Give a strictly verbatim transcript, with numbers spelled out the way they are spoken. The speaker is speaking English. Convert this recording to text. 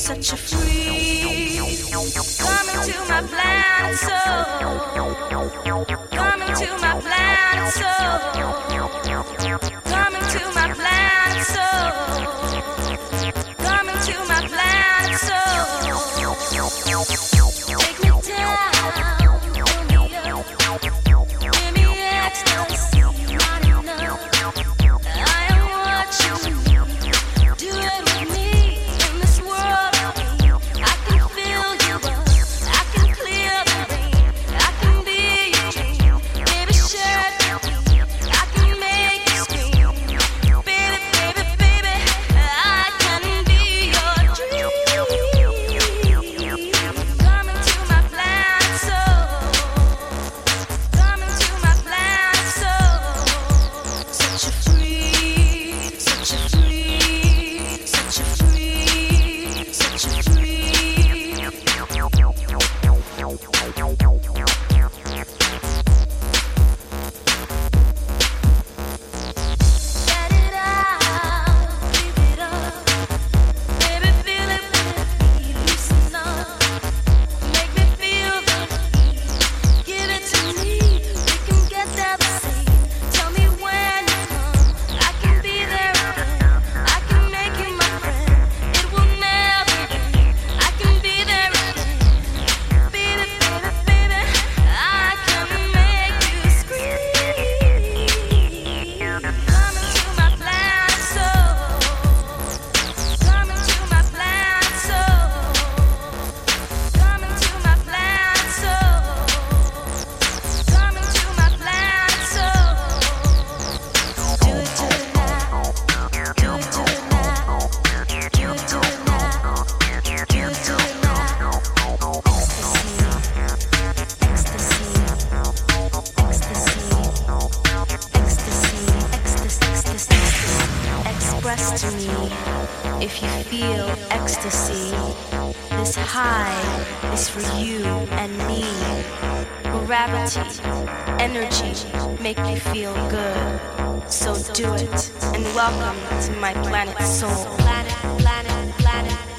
such a freak. Coming to my planet soul. Coming to my planet soul. Coming to my planet soul. Coming to my planet soul. Take me down, pull me up, give me ecstasy, not enough. I am what you need. Do it with me in this world. I can fill you up, I can clear the rain, I can be your dream. Baby, share it with me, I can make you scream. Baby, baby, baby, I can be your dream. Coming to my planet soul. Coming to my planet soul. Such a freak, such a freak, such a freak, such a freak. Get it out, leave it up. Baby, feel it with me, loosen up. Make me feel the heat. Give it to me, we can get there the same. Tell me when you come, I can be there again. I can make you my friend, it will never end. I can be there again. Baby, baby, baby, I can make you scream. Coming to my planet soul. Coming to my planet soul. Coming to my planet soul. Coming to my planet soul. Do it, do it now. Do it, do it now. Do it, do it now. Do it, do it now. Ecstasy, ecstasy, ecstasy, ecstasy, ecstasy, ecstasy. Express to me if you feel ecstasy. This high is for you and me. Gravity, energy, make you feel good. So do it and welcome to my planet soul. Planet, planet, planet.